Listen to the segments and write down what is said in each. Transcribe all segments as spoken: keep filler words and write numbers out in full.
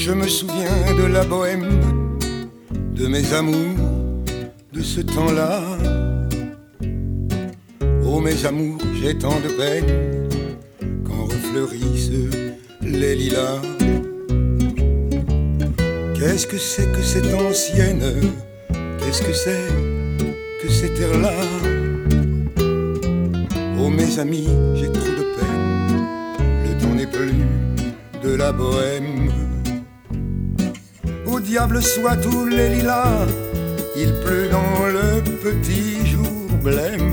je me souviens de la bohème, de mes amours, de ce temps-là. Oh mes amours, j'ai tant de peine quand refleurissent les lilas. Qu'est-ce que c'est que cette ancienne? Qu'est-ce que c'est que ces terres-là? Oh mes amis, j'ai trop de peine, le temps n'est plus de la bohème. Au diable soit tous les lilas, il pleut dans le petit jour blême.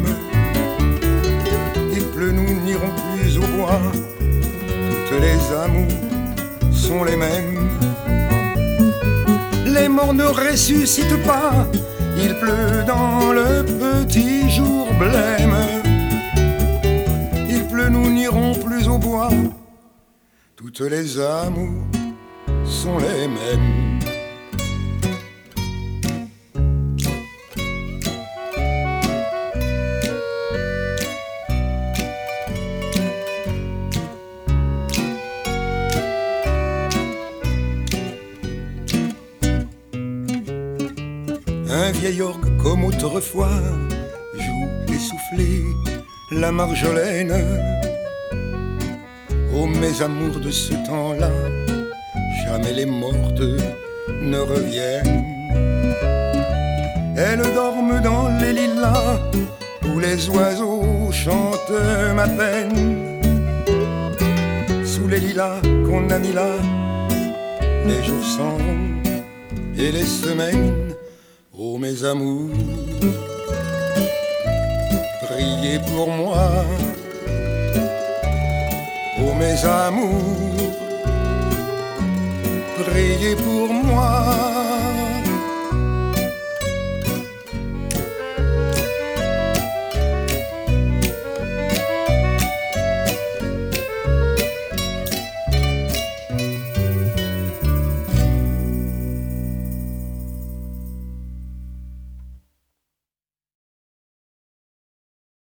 Il pleut, nous n'irons plus au bois, toutes les amours sont les mêmes. Les morts ne ressuscitent pas, il pleut dans le petit jour blême. Il pleut, nous n'irons plus au bois, toutes les amours sont les mêmes. Un vieil orgue comme autrefois joue essoufflé la marjolaine. Oh mes amours de ce temps-là, jamais les mortes ne reviennent. Elles dorment dans les lilas où les oiseaux chantent ma peine. Sous les lilas qu'on a mis là, les jours s'en vont et les semaines. Oh mes amours, priez pour moi. Oh mes amours, priez pour moi.